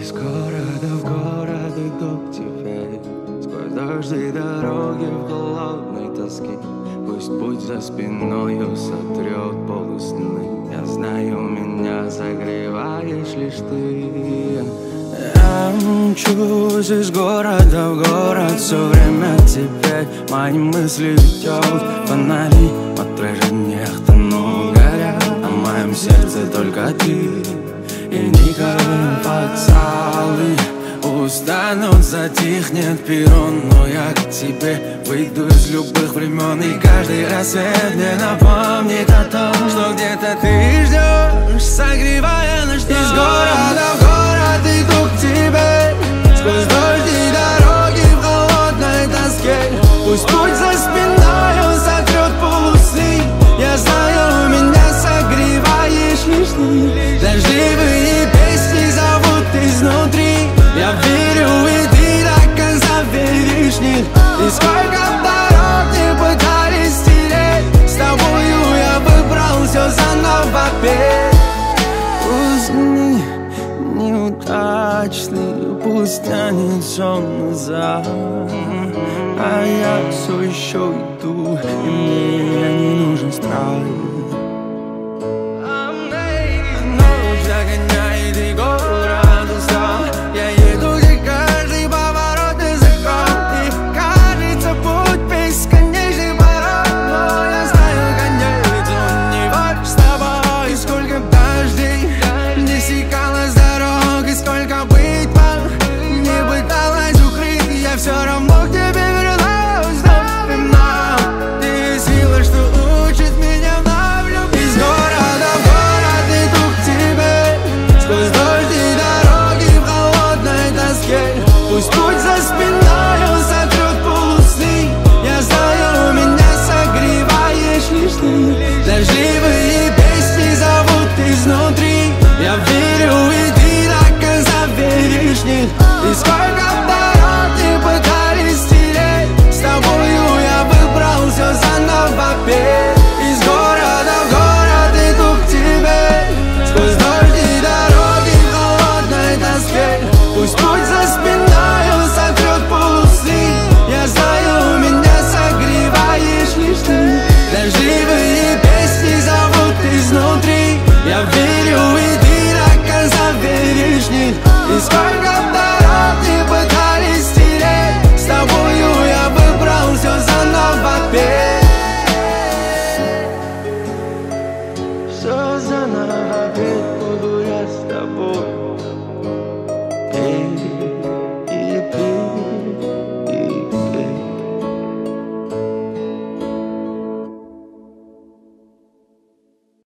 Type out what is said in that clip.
Из города в город иду к тебе, сквозь дожди дороги в холодной тоске. Пусть путь за спиною сотрет полусны. Я знаю, меня согреваешь лишь ты. Я мчусь из города в город, все время теперь мои мысли ведет. Фонари в отражениях тонут, горят, а в моем сердце только ты. И никакие вокзалы устанут, затихнет перрон. Но я к тебе выйду из любых времен, и каждый рассвет мне напомнит о том, что где-то ты ждешь, согревая наш дом. Из города в город иду к тебе, сквозь дожди дороги в холодной тоске. Пусть путь за спиною сотрет полусны. Я знаю, меня согреваешь лишь ты. Дождливые песни зовут изнутри. Я верю, и ты до конца веришь в них. И сколько дорог не пытались стереть, с тобою я выбрал все заново опять. Узни неудачный, пусть тянет сон назад, а я все еще иду, и мне не нужен страх. Ночь догоняет, и город устал. Я еду, где каждый поворот и закат, и кажется, путь бесконечный порог. Но я знаю, конец, он не ваш с тобой. И сколько дождей не стекалось дорог, и сколько битва не пыталась укрыть, я все равно к тебе вернусь вновь и вновь. Ты сила, что учит меня вновь любить. Из города в город иду к тебе, сквозь дожди дороги в холодной тоске. Пусть путь за спиною сотрет полусны. Я знаю, меня согреваешь лишь ты. Дождливые песни зовут изнутри. Я верю, и ты до конца веришь в них. И сколько дорог не пытались стереть, с тобою я выбрал все заново опять. Из города в город иду к тебе, сквозь дожди дороги в холодной тоске. Пусть путь за спиною сотрет полусны. Я знаю, меня согреваешь лишь ты. Дождливые песни зовут изнутри. Я верю, и ты до конца веришь в них. И сколько